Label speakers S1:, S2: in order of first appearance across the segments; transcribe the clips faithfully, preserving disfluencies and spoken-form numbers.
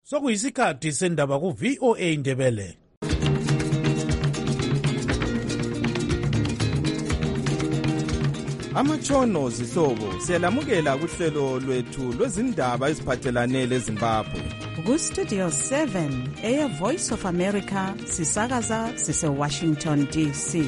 S1: sokuyisikhathi sendaba ku-V O A Ndebele.
S2: Amatshono zihlobo siyalamukela kuhlelo lwethu lwezindaba eziphathelane leZimbabwe.
S3: Ku-Studio seven, Air Voice of America, sisakaza sise-Washington D C.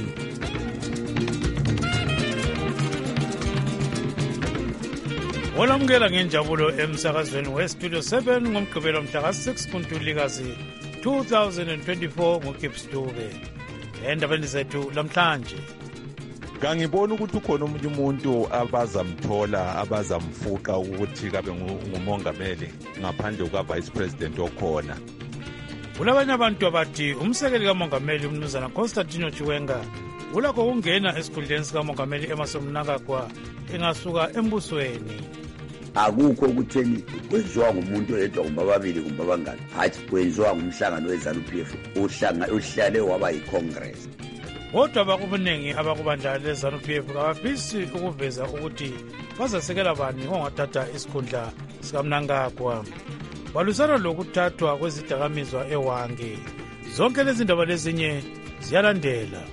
S1: Olamukela ngenjabulo emsakazweni we-Studio seven ngomgqibelo mhla ka-six kuNtulikazi two thousand twenty-four nguKips Dube. Endabeni zethu lamhlanje,
S4: kangibona ukuthi ukhona omunye umuntu abazamthola abazamfuqa ukuthi kabe ngumongameli ngaphandle kuka-vice president okhona.
S1: kulabanye abantu abathi umsekeli kamongameli umnumzana Constantino Chiwenga ulakho ukungena esikhundleni sikamongameli Emmerson Mnangagwa engasuka embusweni.
S5: Akukho ukutheni kwenziwa ngumuntu oyedwa kumbe ababili kumbe abangani, hathi kwenziwa ngumhlangano we-ZANU-P F uhlale waba yi-Congress.
S1: Kodwa abakubuningi abakubandla le-ZANU-P F kabafisi ukuveza ukuthi bazasekela bani ongathatha isikhundla sikaMnangagwa. Balusana lokuthathwa kwezidakamizwa eWange. Zonke lezi ndaba lezinye ziyalandela.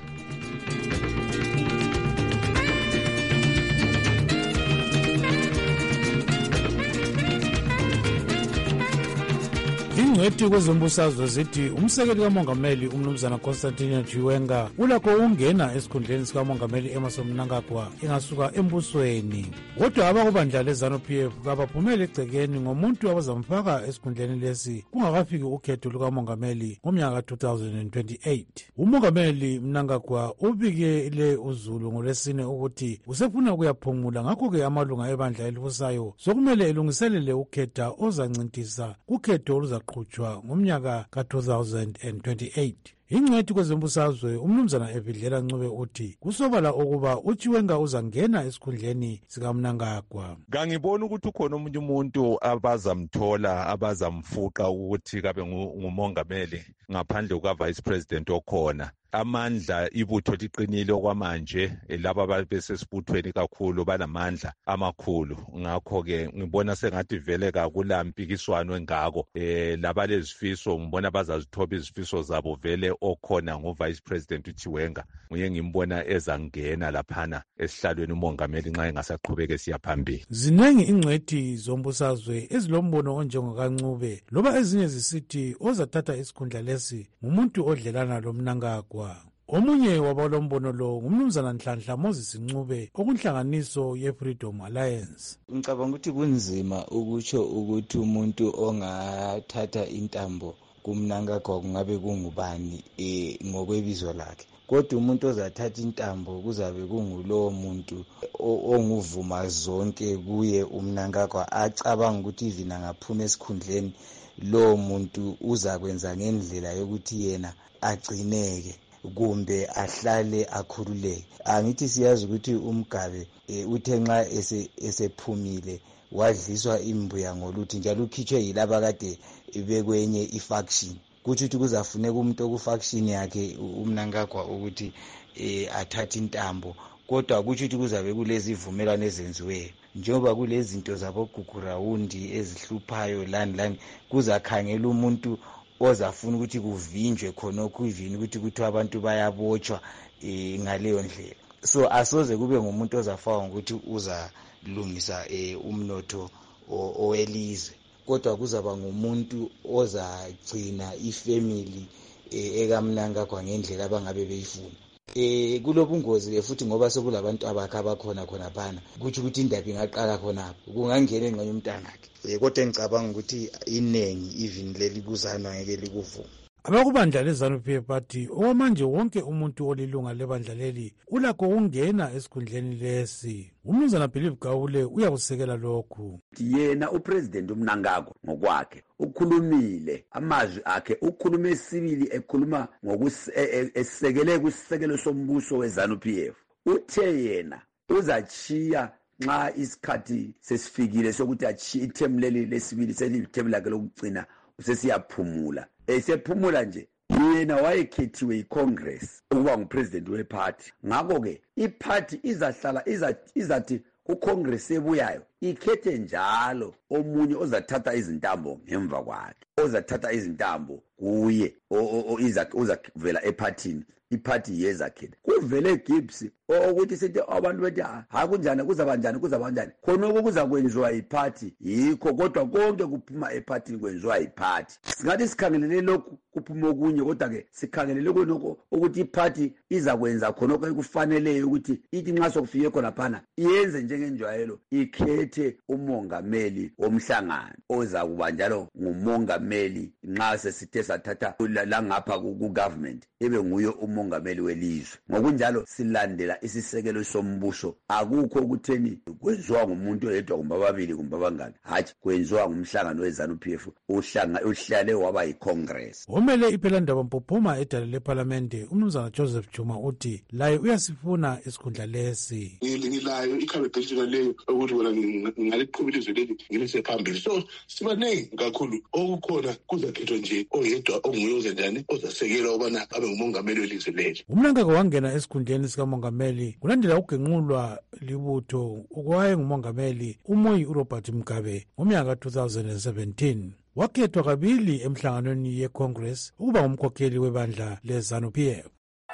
S1: Ingcwethi kwezombusazwe zithi umsekeli kamongameli umnumzana Constantino Chiwenga ulakho ukungena esikhundleni sikamongameli Emmerson Mnangagwa engasuka embusweni. Kodwa abakubandla le-ZANU-P F kabaphumele egcekeni ngomuntu abazamfaka esikhundleni lesi kungakafiki ukhetho lukamongameli ngomnyaka two thousand twenty-eight. Umongameli Mnangagwa ubikele uZulu ngolwesine ukuthi usefuna ukuyaphumula, ngakho-ke amalunga ebandla elibusayo sokumele elungiselele ukhetha ozancintisa kukhetho oluzaqhutshwa ngomnyaka ka two thousand twenty-eight. Ingcwethi kwezombusazwe umnumzana Evidlela Ncube uthi kusobala ukuba uChiwenga uzangena esikhundleni sikaMnangagwa.
S4: Kangibona ukuthi ukhona omunye umuntu abazamthola abazamfuqa ukuthi kabe ngumongameli ngaphandle kuka-vice president okhona. Amandla ibutho liqinile okwamanje, laba ababesesibuthweni kakhulu banamandla amakhulu. Ngakho-ke ngibona sengathi vele kakula mpikiswano engako. Eh laba lezifiso ngibona bazazithoba izifiso zabo vele okhona ngo-vice president uChiwenga. Nguye ngimbona ezangena laphana esihlalweni umongameli nxa engasaqhubeka esiya phambili.
S1: Zinengi ingcwethi zombusazwe ezilombono onjengokaNcube, loba ezinye zisithi ozathatha isikhundla lesi ngumuntu odlelana loMnangagwa. Omunye wabalombono lo ngumnumzana Nhlanhla Moses Ncube okunhlanganiso ye-Freedom Alliance.
S6: Ngicabanga ukuthi kunzima ukutsho ukuthi umuntu ongathatha intambo kuMnangagwa kungabe kungubani eh ngokwebizo lakhe. Kodwa umuntu ozathatha intambo kuzabe kungulowo muntu onguvuma zonke kuye uMnangagwa, acabanga ukuthi even angaphuma esikhundleni lo muntu uzakwenza ngendlela yokuthi yena agcineke kumbe ahlale akhululeke. Angithi siyazi ukuthi uMgabe e, uthe nxa esephumile wadliswa imbuya ngoluthi njalo ukhitshwe yilaba kade bekwenye ifaction. Kuthi ukuthi kuzafuneka umuntu okufaction yakhe uMnangagwa ukuthi e, athathe intambo, kodwa kuthi ukuthi kuzabe kulezi ivumelwano ezenziweyo. Njengoba kulezinto zaboGugurawundi ezihluphayo lani lani, kuzakhangela umuntu ozafuna ukuthi kuvinjwe khonokho ivini ukuthi kuthiwa abantu bayabotshwa e, ngaleyo ndlela. So asoze kube ngumuntu ozafaka ukuthi uzalungisa e, umnotho owelizwe, kodwa kuzaba ngumuntu ozagcina ifamily e, ekaMnangagwa ngendlela abangabe beyifuna. Eh kulobungozi ke futhi ngoba sekulabantu abakha abakhona khona phana, kuthi ukuthi indaba ingaqala khonapho kungangena engqenye umntanakhe. Eh kodwa ngicabanga ukuthi inengi even leli kuzana ngeke likuvuma.
S1: Abakubandla le-ZANU-P F bathi okwamanje wonke umuntu olilunga lebandla leli ulakho ukungena esikhundleni lesi. Umnumzana Believe Gawule uyakusekela lokhu.
S5: Yena upresident uMnangagwa ngokwakhe ukhulumile amazwi akhe, ukhulume sibili ekhuluma ngokusekele kusisekelo sombuso we-ZANU-P F. Uthe yena uzachiya nxa isikhathi sesifikile sokuthi achiye ithemu leli lesibili selithemu lakhe lokugcina usesiyaphumula. Esephumula nje yena wayekhethiwe yiCongress ukuba ngupresident weparty. Ngakho ke iparty izahlala izathi uCongress ebuyayo ikhethe njalo omunye ozathatha izintambo ngemva kwakhe, ozathatha izintambo kuye ozavela ephathini, iphathi yezakhetha. Kuvele Gibbs ukuthi sithi abantu bethi ha kunjani kuzaba njani kuzaba njani, khona ukuza kwenziwa iphathi yikho, kodwa konke kuphuma ephathini kwenziwa iphathi. Singathi sikhangelele lokhu kuphuma okunye, kodwa ke sikhangelele konke ukuthi iphathi iza kwenza khona okufaneleyo ukuthi ithi nxa sokufike khona phana iyenze njengenjwayelo, ikhethe umongameli womhlangano oza kuba njalo ngumongameli nxa sesithe sathatha langapha ku-government ebe nguye umongameli welizwe. Ngokunjalo silandela isisekelo sombuso, akukho ukutheni kwenziwa ngumuntu oyedwa kumbe ababili kumbe abangaki, hatshi kwenziwa ngumhlangano weZANU P F, uhlanga uhlale waba yiCongress.
S1: Umele iPhelandaba Mpuphuma edale leParlamente umnumzana Joseph Juma uthi laye uyasifuna isikhundla lesi.
S7: Ngilayo ikhabineti leyo ukuthi wona ngaliqhubile izwe leli ngilise phambili. So sibanengi kakhulu okukhona kuzakhethwa nje oyedwa onguye ozenjani ozasekela ubana abe ngumongameli welizwe leli.
S1: Umnankaka wangena esikhundleni sikamongameli kulandela ukugenqulwa libutho ukwaye ngumongameli uMoyi uRobert Mugabe ngomnyaka two thousand seventeen. Wakhethwa kabili emhlanganweni yeCongress ukuba ngumkhokheli webandla leZANU P F.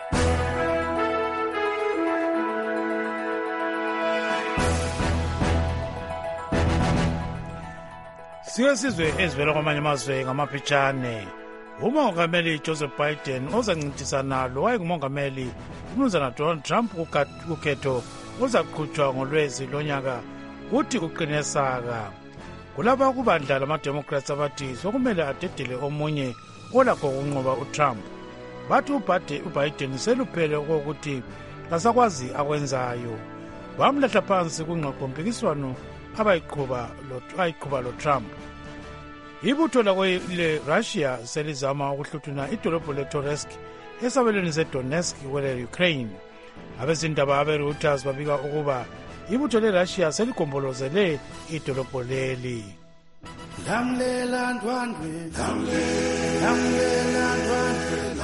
S1: Siwe sizwe ezivela kwamanye amazwe ngamaphetshane. Umongameli Joseph Biden ozancintisana lo wayengumongameli umnumzana Donald Trump kukhetho ozaqhutshwa ngolwezi lonyaka uthi uqinisaka. Kulaba kubandla lamademocrats abathi sokumele adedele omunye olakho ukunqoba uTrump. Bathi uBiden seluphele ukuthi kasakwazi akwenzayo. Bamlahla phansi kungqoqo mpikiswano abayiqhuba lo ayiqhuba lo Trump. Ibutho le Russia selizama ukuhluthuna idolobho leToretsk esabelweni seDonetsk kwele Ukraine. Abezindaba abeReuters babika ukuba ibutho leRussia seligombolozele idolobho leli.
S8: Lamlela ndwandwe, lamlela ndwandwe,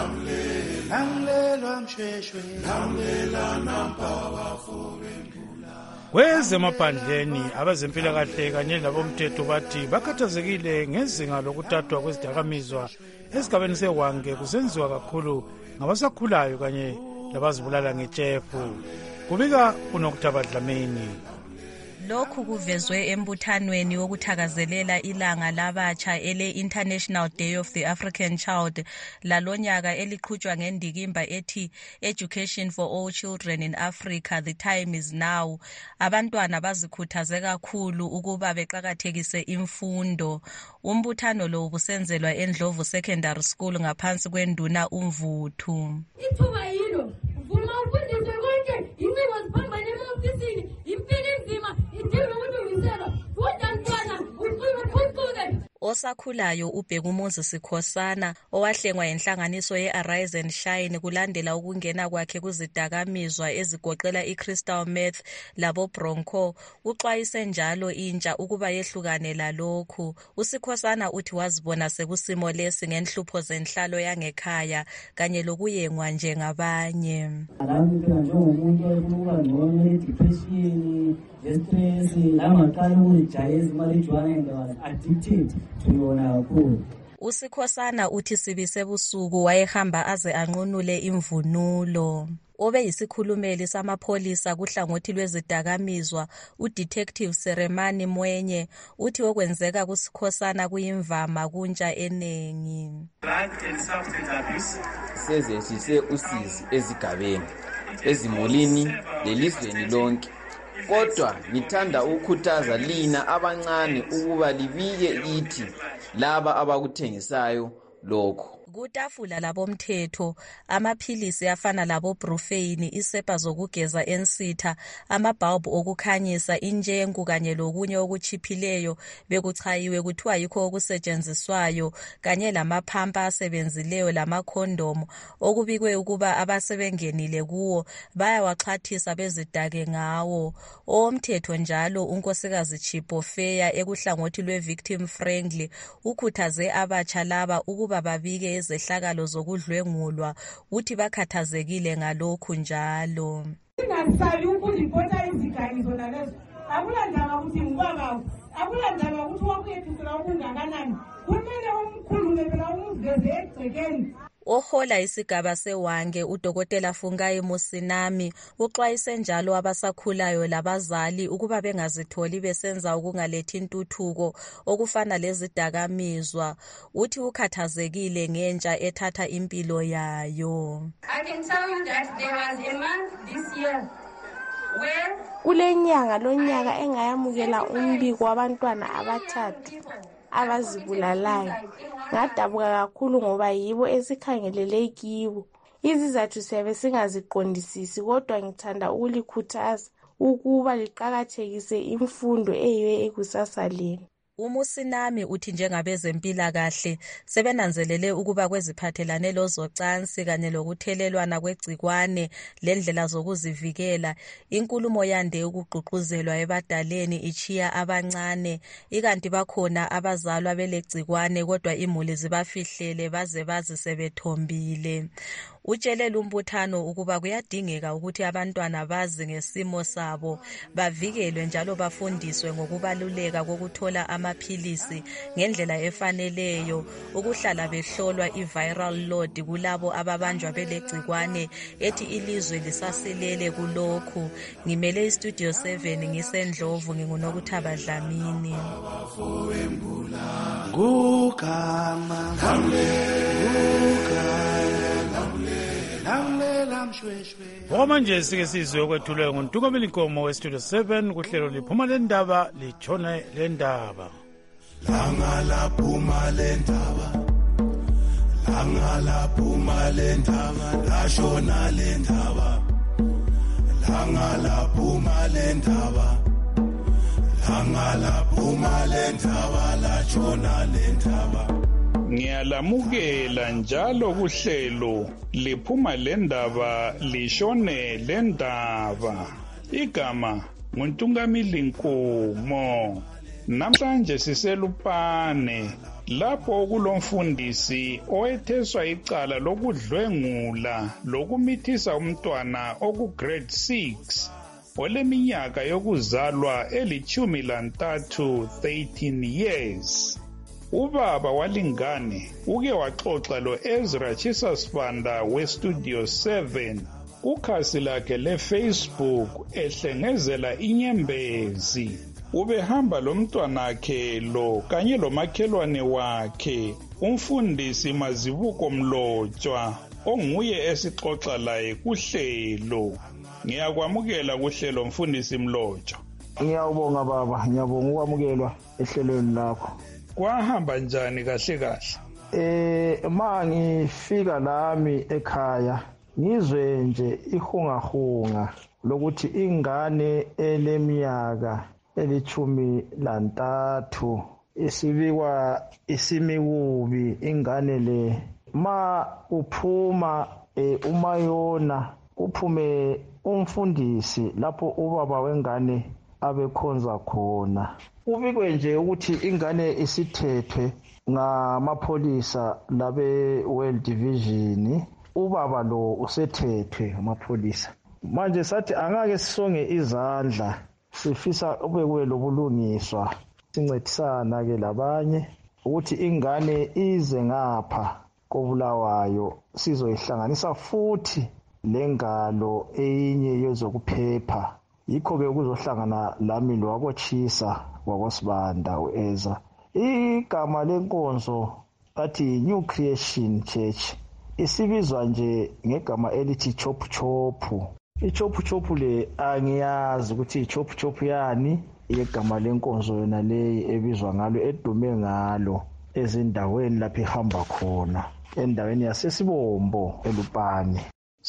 S8: lamlela msheshwe, lamlela nampawa fobengula.
S1: Kwezemaphandleni abezempilakahle kanye labomthetho bathi bakhathazekile ngezinga lokuthathwa kwezidakamizwa esigabeni seWange kusenziwa kakhulu ngabasakhulayo kanye labazibulala ngejefu. Kubika uNokutaba Dlamini.
S9: Lokhu kuvezwe embuthanweni wokuthakazelela ilanga labatsha ele International Day of the African Child lalonyaka eliqhutshwa ngendikimba ethi Education for All Children in Africa, the time is now. Abantwana bazikhuthaze kakhulu ukuba beqakathekise imfundo. Umbuthano lo busenzelwa eNdlovu Secondary School ngaphansi kwenduna uMvuthu.
S10: Ithuba yilo vuma ufundiswe konke inciko ziphambane emofisini impilo nzima idinga ukulungiselwa kodwa usuku phucuke.
S9: Osakhulayo uBhekumuzi Sikhosana owahlengwa inhlanganiso ye-Arise and Shine kulandela ukungena kwakhe kuzidakamizwa ezigoqela i-crystal meth labo bronco uxwayise njalo intsha ukuba yehlukane lalokhu. uSikhosana uthi wazibona sekusimo lesi ngenhlupho zenhlalo yangekhaya kanye lokuyengwa njengabanye.
S11: Njengomuntu oyibuka ngcono i-depression, i-stress, lamaqala ukujayeza imali ejwayele was addicted to yona kakhulu.
S9: uSikhosana uthi sibisebusuku wayehamba aze anqunule imvunulo. Obe yisikhulumeli samapholisa kuhlangothi lwezidakamizwa uDetective Seremani Mwenye uthi okwenzeka kuSikhosana kuyimvama kuntsha enengi.
S6: Sezehlise usizi ezigabeni, ezimulini lelizweni lonke. Kodwa ngithanda ukukhuthaza lina abancane ukuba libike ithi laba abakuthengisayo lokho.
S9: Kutafula labomthetho amaphilisi afana labo Brufane, isepa zokugeza ensitha, amabhawubu okukhanyisa, injengu kanye lokunye okuchiphileyo bekuchayiwe kuthiwa yikho okusetshenziswayo kanye lamaphampa asebenzileyo lamakhondomu okubikwe ukuba abasebengenile kuwo bayawaxhathisa bezidake ngawo. Owomthetho njalo unkosikazi Chipofeya ekuhlangothi lwe-victim friendly ukhuthaze abatsha laba ukuba babike zehlakalo zokudlwengulwa uthi bakhathazekile ngalokhu njalo.
S10: Ingasali ukuripota iziganiso nalezo
S12: akulandaba ukuthi ngubaba akulandaba ukuthi wakuyethusela okungakanani kumele umkhulume phela umveze egcekeni.
S9: Ohola isigaba seWange uDokotela Fungai Musinami uxwayise njalo abasakhulayo labazali ukuba bengazitholi besenza ukungalethi intuthuko okufana lezidakamizwa. Uthi ukhathazekile ngentsha ethatha impilo yayo.
S10: I can tell you that there was a month this year where
S13: kulenyanga lonyaka engayamukela umbiko wabantwana abathathu abazibulalayo. Ngadabuka kakhulu ngoba yibo esikhangelele kibo. Izizathu siyabe singaziqondisisi kodwa ngithanda ukulikhuthaza ukuba liqakathekise imfundo eyiyo ekusasa lenu.
S9: Umusinami uthi njengabezempilakahle sebenanzelele ukuba kweziphathelane lozocansi kanye lokuthelelwana kwegcikwane lendlela zokuzivikela inkulumo yande ukugqugquzelwa ebadaleni ichiya abancane ikanti bakhona abazalwa belegcikwane kodwa imuli zibafihlele baze bazi sebethombile. Utshele umbuthano ukuba kuyadingeka ukuthi abantwana bazi ngesimo sabo bavikelwe njalo bafundiswe ngokubaluleka kokuthola amaphilisi ngendlela efaneleyo ukuhlala behlolwa i-viral load kulabo ababanjwa belegcikwane ethi ilizwe lisasilele kulokhu. Ngimele iStudio seven ngisendlovu nginguNokuthaba Dlamini.
S8: Gugama
S1: Ngoma nje sike sizwe okwethulwe nguNtukamela Nkomo weStudio seven kuhlelo liphuma lendaba litshone lendaba.
S8: Langa laphuma lendaba Langa laphuma lendaba lashona lendaba Langa laphuma lendaba Langa laphuma lendaba lashona lendaba.
S14: Ngiyalamukela njalo kuhlelo liphuma lendaba lishone lendaba. Igama nguNtukamela Nkomo. Namhlanje siselupane lapho kulomfundisi owetheswa icala lokudlwengula lokumithisa umntwana oku grade six oleminyaka yokuzalwa elithumi lantathu thirteen years. Ubaba walingane uke waxoxa lo Ezra Chisasibanda weStudio seven kukhasi lakhe leFacebook ehlengezela inyembezi. Ubehamba lo mntwanakhe lo kanye lomakhelwane wakhe umfundisi Mazibuko Mlotshwa onguye esixoxa laye kuhlelo. Ngiyakwamukela kuhlelo mfundisi Mlotshwa.
S15: Ngiyabonga baba, ngiyabonga ukwamukelwa ehlelweni lakho.
S14: Kwahamba njani kahle kahle?
S15: Eh ma ngifika nami ekhaya ngizwe nje ihungahunga lokuthi ingane eneminyaka elithumi lantathu isibikwa isimiwubi ingane le ma uphuma e, umayona uphume umfundisi lapho ubaba wengane abekhonza khona. Ubikwe nje ukuthi ingane isithethwe ngamapholisa labe World Division. Ubaba lo usethethwe amapholisa. Manje sathi angake sisonge izandla sifisa ubekwe lobulungiswa sincedisana ke labanye ukuthi ingane ize ngapha koBulawayo sizoyihlanganisa futhi lengalo eyinye yezokuphepha. Yikho ke kuzohlangana lami lo wabochisa wakwaSibanda uEza. Igama lenkonzo athi New Creation Church isibizwa nje ngegama elithi Chop Chop. iChop Chop le angiyazi ukuthi iChop Chop yani igama lenkonzo yona le ebizwa ngalo edume ngalo ezindaweni lapho ihamba khona endaweni yaseSibombo eLupane.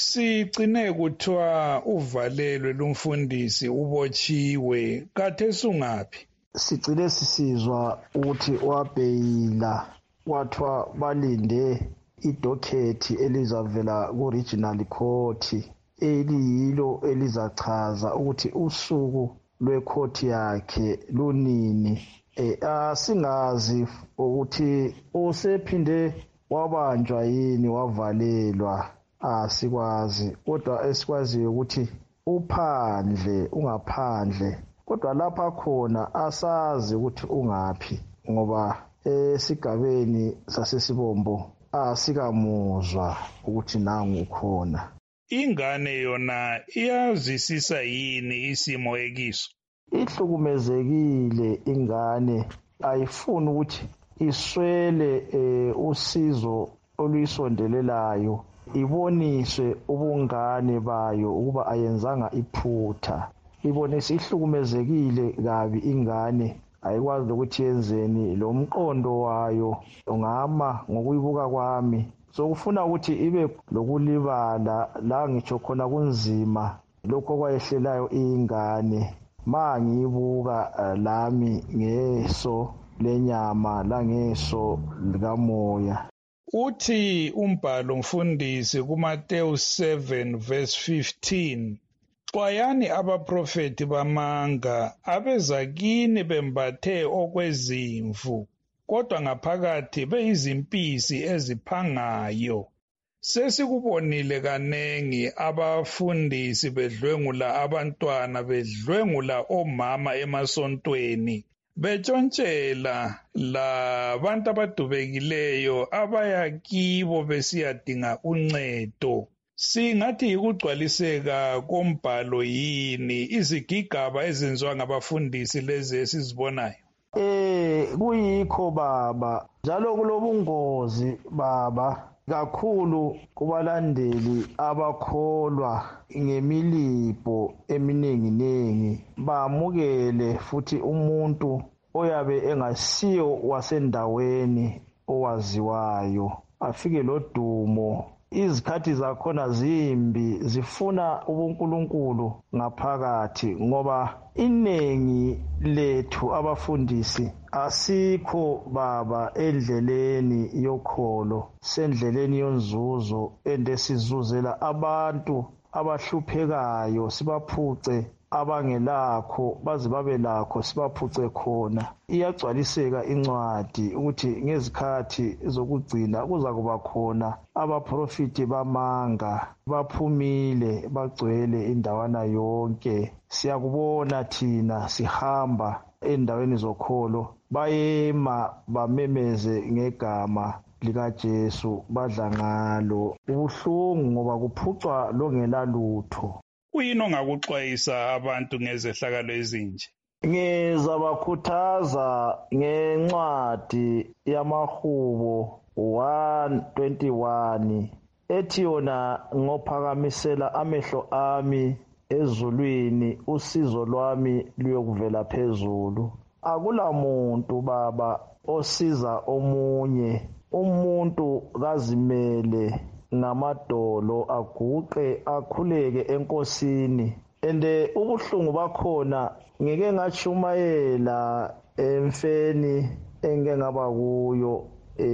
S14: Sigcine kuthiwa uvalelwe lumfundisi ubotshiwe kade sungaphi?
S15: Sigcine sisizwa ukuthi wabheyila kwathiwa balinde idokhethi elizavela ku-regional court eliyilo elizachaza ukuthi usuku lwecourt yakhe lunini. E, asingazi ukuthi usephinde wabanjwa yini wavalelwa. Asikwazi kodwa esikwaziyo ukuthi uphandle ungaphandle kodwa lapha khona asazi ukuthi ungaphi ngoba esigabeni sasesibombo asikamuzwa ukuthi nangu ukhona.
S14: Ingane yona iyazwisisa yini isimo ekiso?
S15: Ihlukumezekile ingane, ayifuni ukuthi iswele eh, usizo oluyisondelelayo, iboniswe ubungane bayo ukuba ayenzanga iphutha. Ibone sihlukumezekile kabi ingane, ayikwazi ukuthi yenzeni, lo mqondo wayo ungama ngokuyibuka kwami sokufuna ukuthi ibe lokulibala la ngitsho khona kunzima lokho kwayehlelayo ingane ma ngiyibuka uh, lami ngeso lenyama la ngeso likamoya.
S14: Uthi umbhalo mfundisi kuMateyu seven verse fifteen, xwayani abaprofeti bamanga abeza kini bembathe okwezimvu kodwa ngaphakathi beyizimpisi eziphangayo. Sesikubonile kanengi abafundisi bedlwengula abantwana, bedlwengula omama emasontweni, betshontshela labantu abadubekileyo abaya kibo besiyadinga uncedo. Singathi yikugcwaliseka kombhalo yini izigigaba ezenziwa ngabafundisi lezi esizibonayo?
S15: Eh kuyikho baba, njalo kulobungozi baba kakhulu kubalandeli abakholwa ngemilipho eminingi-ningi, bamukele futhi umuntu oyabe engasiyo wasendaweni owaziwayo, afike lodumo. Izikhathi zakhona zimbi, zifuna ubunkulunkulu ngaphakathi ngoba inengi lethu abafundisi asikho baba endleleni yokholo, sendleleni yonzuzo endesizuzela abantu abahluphekayo sibaphuce, abangelakho baze babe lakho sibaphuce khona. Iyagcwaliseka incwadi ukuthi ngezikhathi zokugcina kuza kuba khona abaprofiti bamanga, baphumile bagcwele indawana yonke. Siyakubona thina sihamba endaweni zokholo, bayema bamemeze ngegama likaJesu, badla ngalo. Ubuhlungu ngoba kuphucwa longelalutho.
S14: Kuyini ongakuxwayisa abantu ngezehlakalo ezinje?
S15: Ngizabakhuthaza ngencwadi yamaHubo one twenty-one ethi yona ngophakamisela amehlo ami ezulwini, usizo lwami luyokuvela phezulu. Akula muntu baba osiza omunye, umuntu kazimele ngamadolo aguqe akhuleke enkosini. Ende ubuhlungu bakhona ngeke ngachumayela emfeni engeke ngaba kuyo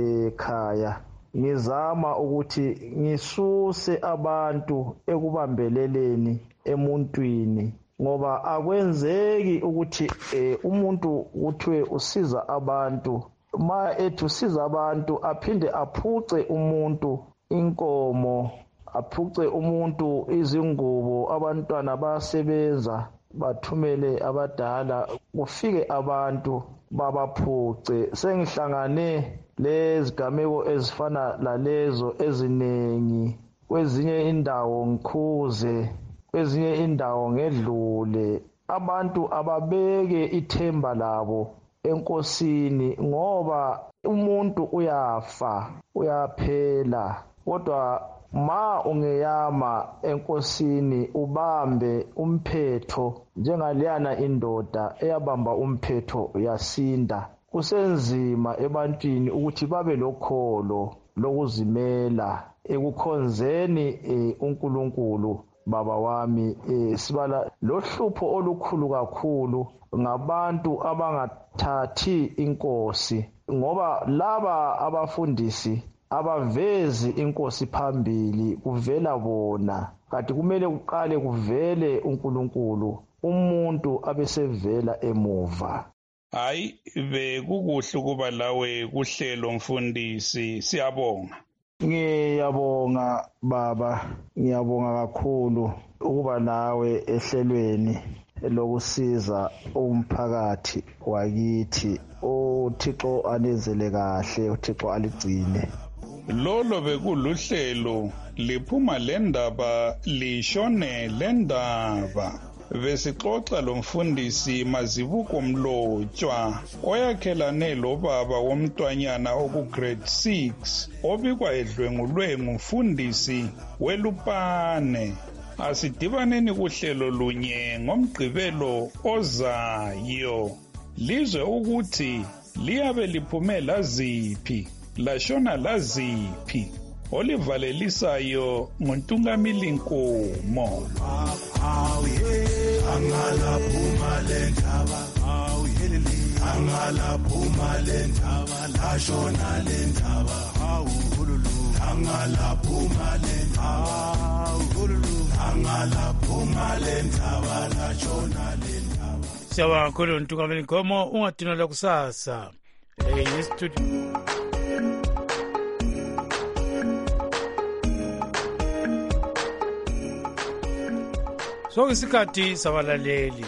S15: ekhaya. Ngizama ukuthi ngisuse abantu ekubambeleleni emuntwini ngoba akwenzeki ukuthi eh, umuntu kuthiwe usiza abantu, ma ethi usiza abantu aphinde aphuce umuntu inkomo, aphuce umuntu izingubo, abantwana basebenza bathumele abadala, kufike abantu babaphuce. Sengihlangane lezigameko ezifana lalezo ezinengi, kwezinye indawo ngikhuze, kwezinye indawo ngedlule. Abantu ababeke ithemba labo enkosini ngoba umuntu uyafa, uyaphela. Kodwa ma ungeyama enkosini ubambe umphetho njengaleyana indoda eyabamba umphetho yasinda, kusenzima ebantwini ukuthi babe lokholo lokuzimela ekukhonzeni e, uNkulunkulu. Baba wami e, sibala lohlupho olukhulu kakhulu ngabantu abangathathi inkosi, ngoba laba abafundisi abavezi inkosi phambili, kuvela bona, kanti kumele kuqale kuvele uNkulunkulu, umuntu abesevela emuva.
S14: Hayi, bekukuhle ukuba lawe kuhlelo mfundisi, siyabonga.
S15: Ngiyabonga baba, ngiyabonga kakhulu ukuba nawe ehlelweni. lokusiza umphakathi wakithi. uThixo anenzele kahle, uThixo aligcine.
S14: Lolo bekuluhlelo liphuma lendaba lishone lendaba. Besixoxa lomfundisi Mazibuko Mlotshwa oyakhelane lobaba womntwanyana oku grade six obikwa edlwengulwe ngumfundisi weLupane. Asidibaneni kuhlelo lunye ngomgqibelo ozayo. Lizwe ukuthi liyabe liphume laziphi, lashona laziphi. Olivalelisayo nguntungamili Nkomo.
S8: Angala phuma lendaba, awuyelele. Angala phuma lendaba, lashona lendaba, awululu. Angala phuma lendaba, awululu. Angala phuma lendaba, lashona lendaba.
S1: Siyabonga kakhulu ntungamili Nkomo, ungadinwa kusasa. Eh, studio. So isikhathi sabalaleli.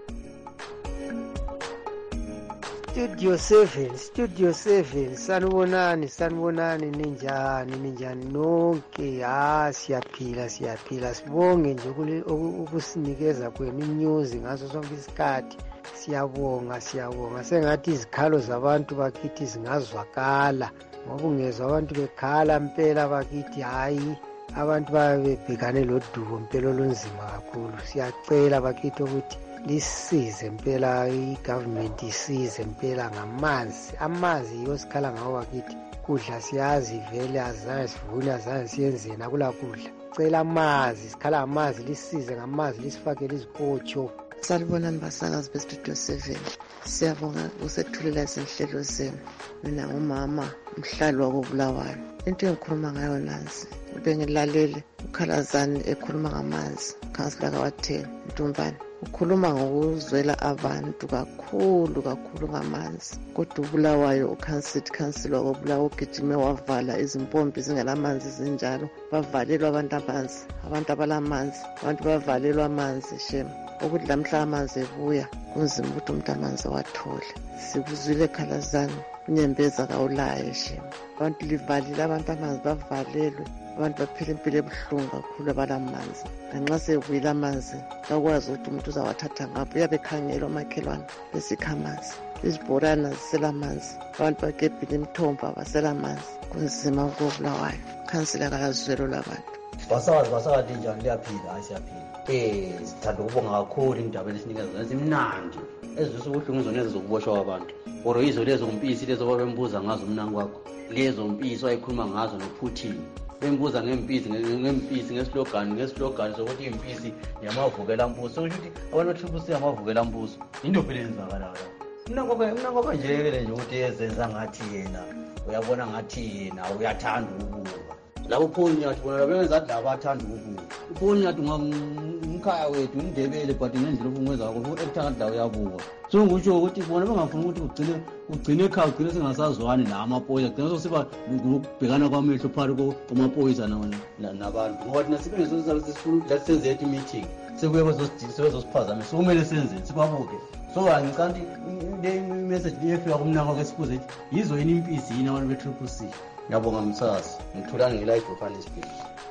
S16: Studio seven, Studio seven, sanibonani, sanibonani ninjani, ninjani nonke. Ha, siyaphila, siyaphila. Sibonge nje ukusinikeza kwenu news ngaso sonke isikhathi. Siyabonga, siyabonga. Sengathi izikhalo zabantu bakithi zingazwakala. Ngoba ungezwe abantu bekhala impela bakithi, hayi abantu babebhekane lodubo impela olunzima kakhulu. Siyacela bakithi ukuthi lisize impela, i-government isize impela ngamanzi. Amanzi yiyo sikhala ngawo bakithi. Kudla siyazi vele azange sivune, azange siyenzeni, akula kudla. Cela amanzi, sikhala amanzi, lisize ngamanzi, lisifakele izipotsho.
S17: Salibonani basakazi bestudio seven. Siyabonga usethulela izinhlelo zenu. Mina ngumama umhlali wakobulawayo. Into engikhuluma ngayo nansi. Bengilalele ukhalazane ekhuluma ngamanzi. Councillor kawatheni Ntumbane. Ukhuluma ngokuzwela abantu kakhulu kakhulu ngamanzi. Kodwa ubulawayo ukhansiti councillor wakobulawayo ugijime wavala izimpompi zingelamanzi zinjalo. Bavalelwa abantu amanzi. Abantu abalamanzi. Abantu bavalelwa amanzi shem. Ukuthi lamhla amanzi ebuya kunzima ukuthi umuntu amanzi awathole. Sikuzwile khalazana unyembeza kawulaye shema. Abantu livalile abantu amanzi bavalelwe. Abantu baphila impilo ebuhlungu kakhulu abalamanzi. Ngenxa sebuyile amanzi bakwazi ukuthi umuntu uzawathatha ngapho. Uyabe ekhangelwa umakhelwane besikha amanzi. Izibhorana zisela amanzi. Abantu bagebhile imithombo abasela amanzi. Kunzima ukobulawayo. Khansila kalazwelo labantu.
S18: Basakazi basakazi njani liyaphila hayi siyaphila. Eh sithanda ukubonga kakhulu indaba lesinikeza ezimnandi. Ezizwe ubuhlungu izona ezizokuboshwa abantu. Oro izo lezo mpisi lezo babembuza ngazo umnango wakho. Lezo mpisi wayikhuluma ngazo noPutin. Bembuza ngempisi ngempisi ngeslogan ngeslogan sokuthi impisi yamavukela mbuso. Sokusho ukuthi abantu bathi yamavukela mbuso. Into phela enzakalayo. Mnango mnango nje nje ukuthi ezenza ngathi yena uyabona ngathi yena uyathanda ukubuka. Labo phoni yathi bona benza indaba abathanda ukubuka. Phoni yathi ngumkhaya wethu indebele but ngendlela obungwenza ngakho uActor ngadawo uyabuka. So ngisho ukuthi bona bengafuna ukuthi ugcine ugcine ekhaya ugcine singasazwani namapoyisa gcina sosiba ukubhekana kwamehlo phakathi komapoyisa nabantu. Ngoba thina sibe ngesozabe sifuna ukuthi senze ethi meeting. Sekuye bazosijikisa bazosiphazama. So kumele senze sibabuke. So angicanti le message liyefika kumnango kwesibuze ethi yizo yini impisi yini abantu be-Triple C. Ngiyabonga msakazi ngithulani nge-live ofane speech.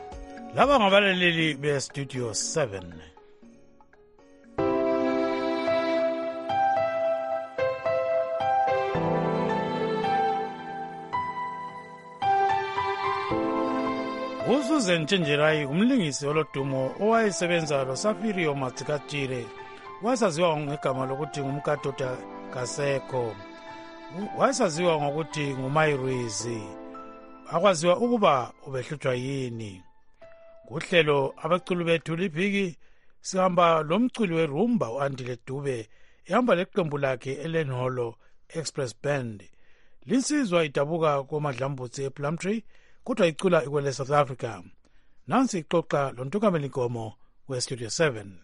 S1: Laba ngabaleleli be-Studio seven. uSusan Thenjerayi umlingisi olodumo owayesebenza loSafirio Matsikatshire wasaziwa ngegama lokuthi ngumkadoda Kaseko. Wasaziwa ngokuthi nguMayirizi. Akwaziwa ukuba ubehlutshwa yini. Kuhlelo abaculi bethu libhiki sihamba lomculi werumba uAndile Dube ehamba leqembu lakhe eLenholo Express Band. Linsizwa idabuka komadlambutsi ePlumtree kodwa icula ikwele South Africa. Nansi ixoxa lontungameli Nkomo weStudio seven.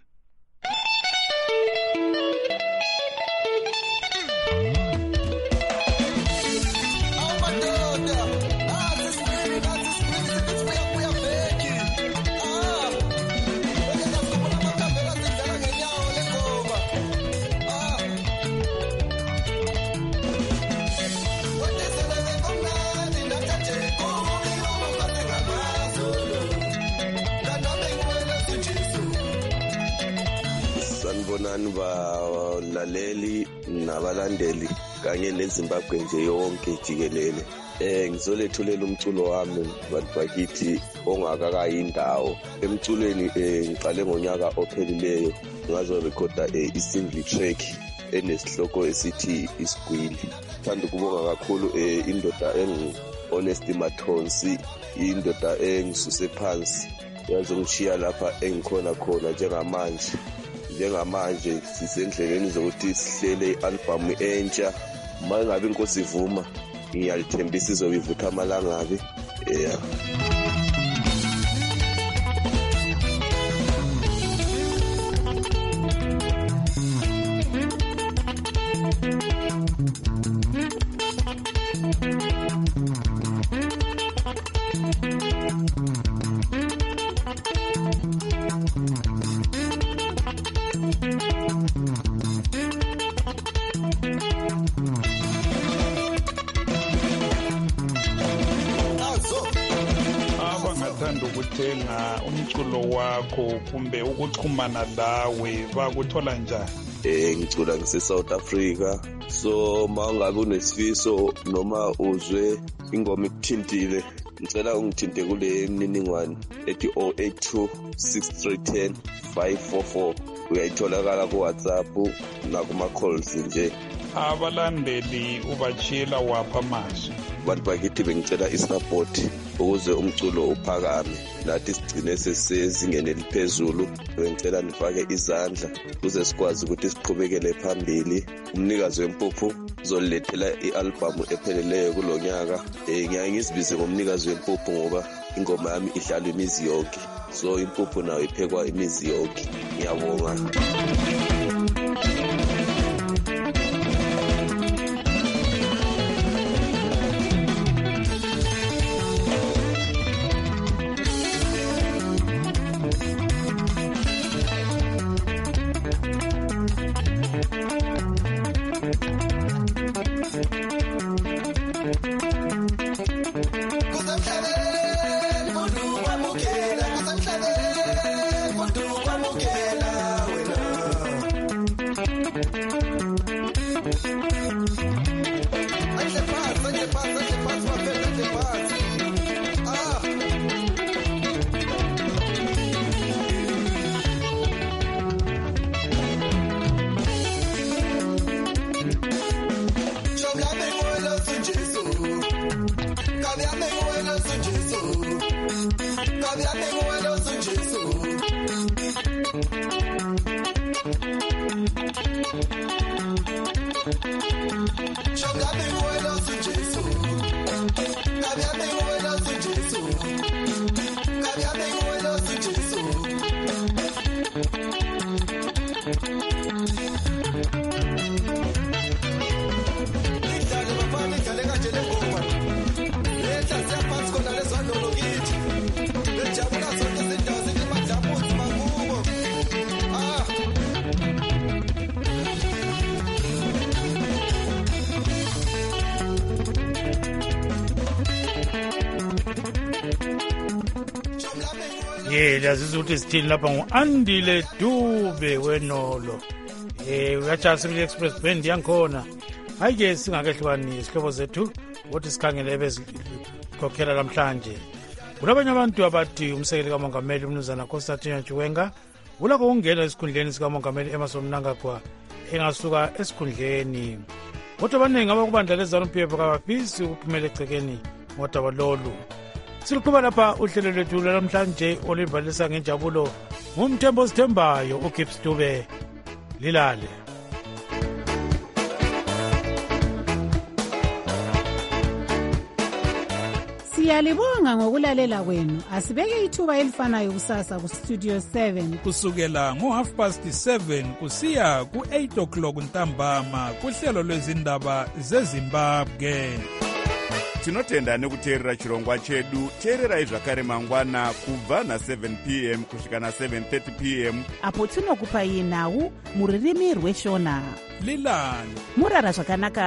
S19: sanibonani balaleli nabalandeli kanye neZimbabwe nje yonke jikelele. Eh ngizolethulela umculo wami bantu bakithi ongakakayindawo. Emculweni eh ngiqale ngonyaka ophelileyo ngazo recorda eh i-single track enesihloko esithi Isigwili. Thanda ukubonga kakhulu eh indoda engi Honesty Mathonsi, indoda engisuse phansi yazongishiya lapha engikhona khona njengamanje. Njengamanje sisendleleni zokuthi sihlele i-album entsha. Mangabe inkosi ivuma ngiyalithembisa izobivutha amalangabi. Yeah.
S14: ukuthenga umculo wakho kumbe ukuchumana lawe bakuthola njani?
S19: Eh ngicula ngise South Africa, so mangabe unesifiso noma uzwe ingoma ikuthintile ngicela ungithinte kule mniningwane ethi zero eight two six three one zero five four four. Uyayitholakala ku WhatsApp nakuma calls nje.
S14: Abalandeli ubachila wapha manje.
S19: Bantu bakithi bengicela isupport ukuze umculo uphakame nathi sigcine sesizingene liphezulu. Bengicela nifake izandla ukuze sikwazi ukuthi siqhubekele phambili. Umnikazi wempuphu uzolethela ialbum epheleleyo kulonyaka. Eh ngiyake ngizibize ngomnikazi wempuphu ngoba ingoma yami idlalwa imizi yonke. So impuphu nayo iphekwa imizi yonke. Ngiyabonga.
S1: Yeah, lazizwa ukuthi sithini lapha ngu-Andile Dube wenolo. Eh uyachasa kule Express Band yankhona. Hayike singakehlukani isihlobo zethu ukuthi sikhangele ebezikhokhela namhlanje. Kulabanye abantu abathi umsekeli kaMongameli uMnumzana Constantine Chiwenga ulakho ukungena esikhundleni sikaMongameli Emmerson Mnangagwa engasuka esikhundleni. Kodwa abaningi abakubandla leZANU-P F kabafisi ukuphumela egcekeni ngodaba lolu. Siluqhuba lapha uhlelo lwethu namhlanje olivalisa ngenjabulo ngumthembo sithembayo uGibbs Dube. Lilale.
S20: Siyalibonga ngokulalela kwenu. Asibeke ithuba elifanayo kusasa ku Studio seven
S14: kusukela ngo half past seven kusiya ku eight o'clock ntambama kuhlelo lwezindaba zeZimbabwe.
S21: Tinotenda nekuteerera chirongwa chedu. Teererai zvakare mangwana kubva na seven p m kusvika na seven thirty p m
S3: apo tinokupai nhau muririmi rweshona.
S14: Lilani
S3: murara zvakanaka.